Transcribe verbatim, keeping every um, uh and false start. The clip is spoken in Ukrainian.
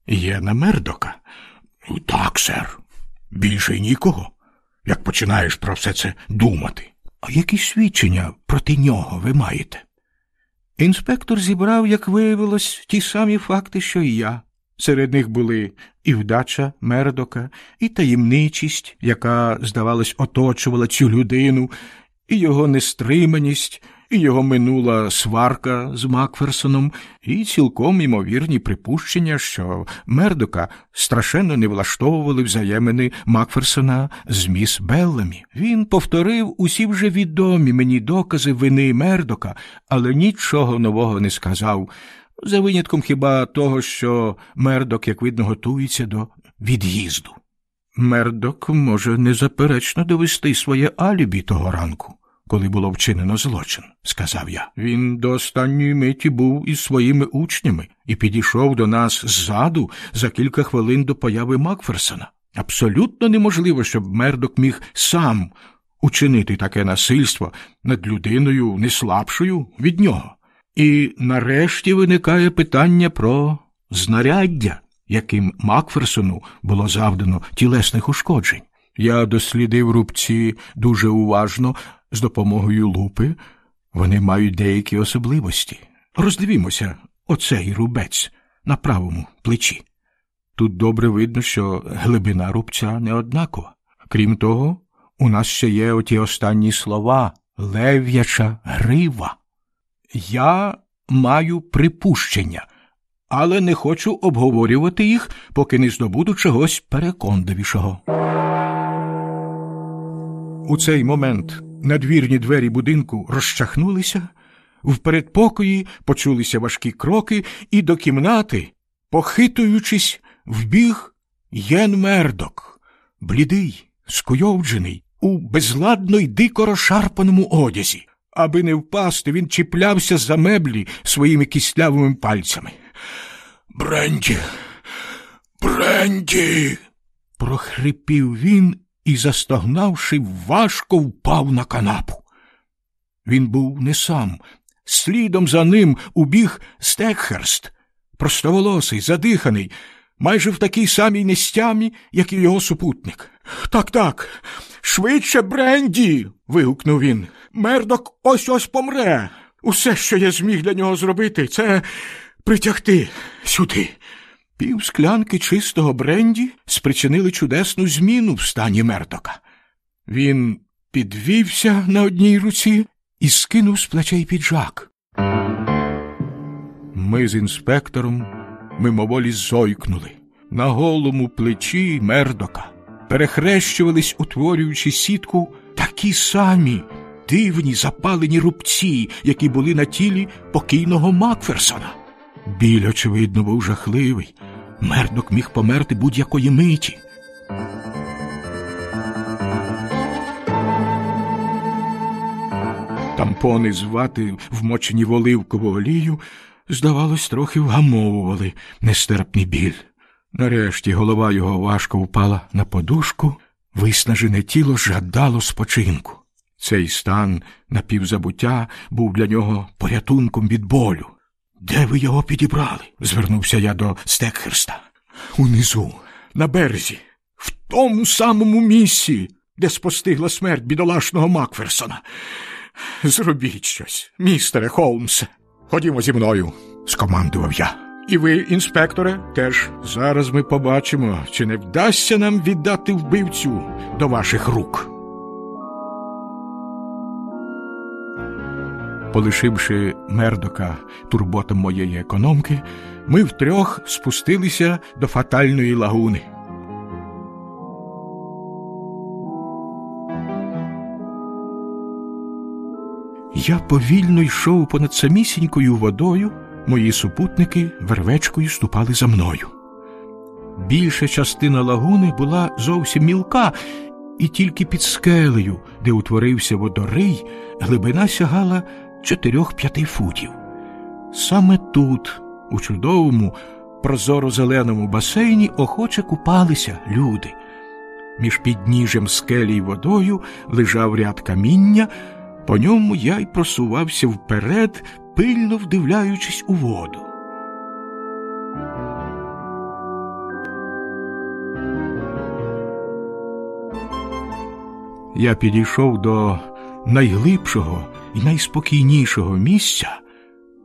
Єна Мердока? Так, сер. Більше й нікого, як починаєш про все це думати. А які свідчення проти нього ви маєте? Інспектор зібрав, як виявилось, ті самі факти, що і я. Серед них були і вдача Мердока, і таємничість, яка, здавалось, оточувала цю людину, і його нестриманість, і його минула сварка з Макферсоном, і цілком імовірні припущення, що Мердока страшенно не влаштовували взаємини Макферсона з міс Белламі. Він повторив усі вже відомі мені докази вини Мердока, але нічого нового не сказав, за винятком хіба того, що Мердок, як видно, готується до від'їзду. Мердок може незаперечно довести своє алібі того ранку, коли було вчинено злочин, сказав я. Він до останньої миті був із своїми учнями і підійшов до нас ззаду за кілька хвилин до появи Макферсона. Абсолютно неможливо, щоб Мердок міг сам учинити таке насильство над людиною не слабшою від нього. І нарешті виникає питання про знаряддя, яким Макферсону було завдано тілесних ушкоджень. Я дослідив рубці дуже уважно, з допомогою лупи. Вони мають деякі особливості. Роздивімося оцей рубець на правому плечі. Тут добре видно, що глибина рубця не однакова. Крім того, у нас ще є оті останні слова «лев'яча грива». Я маю припущення, але не хочу обговорювати їх, поки не здобуду чогось переконливішого. У цей момент надвірні двері будинку розчахнулися, в передпокої почулися важкі кроки, і до кімнати, похитуючись, вбіг Єн Мердок, блідий, скуйовджений, у безладно й дико розшарпаному одязі. Аби не впасти, він чіплявся за меблі своїми кістлявими пальцями. «Бренді! Бренді!» – прохрипів він і, застогнавши, важко впав на канапу. Він був не сам. Слідом за ним убіг Стекхерст, простоволосий, задиханий, майже в такій самій нестямі, як і його супутник. «Так-так, швидше, Бренді!» – вигукнув він. «Мердок ось-ось помре. Усе, що я зміг для нього зробити, це притягти сюди». Пів склянки чистого бренді спричинили чудесну зміну в стані Мердока. Він підвівся на одній руці і скинув з плечей піджак. Ми з інспектором мимоволі зойкнули. На голому плечі Мердока перехрещувались, утворюючи сітку, такі самі дивні запалені рубці, які були на тілі покійного Макферсона. Біль, очевидно, був жахливий. Мердок міг померти будь-якої миті. Тампони з вати, вмочені в оливкову олію, здавалось, трохи вгамовували нестерпний біль. Нарешті голова його важко впала на подушку, виснажене тіло жадало спочинку. Цей стан напівзабуття був для нього порятунком від болю. «Де ви його підібрали?» – звернувся я до Стекхерста. «Унизу, на березі, в тому самому місці, де спостигла смерть бідолашного Макферсона. Зробіть щось, містере Холмсе. Ходімо зі мною», – скомандував я. «І ви, інспекторе, теж. Зараз ми побачимо, чи не вдасться нам віддати вбивцю до ваших рук». Полишивши Мердока турботам моєї економки, ми втрьох спустилися до фатальної лагуни. Я повільно йшов понад самісінькою водою, мої супутники вервечкою ступали за мною. Більша частина лагуни була зовсім мілка, і тільки під скелею, де утворився водорий, глибина сягала чотирьох-п'яти футів. Саме тут, у чудовому, прозоро-зеленому басейні, охоче купалися люди. Між підніжжям скелі й водою лежав ряд каміння, по ньому я й просувався вперед, пильно вдивляючись у воду. Я підійшов до найглибшого і найспокійнішого місця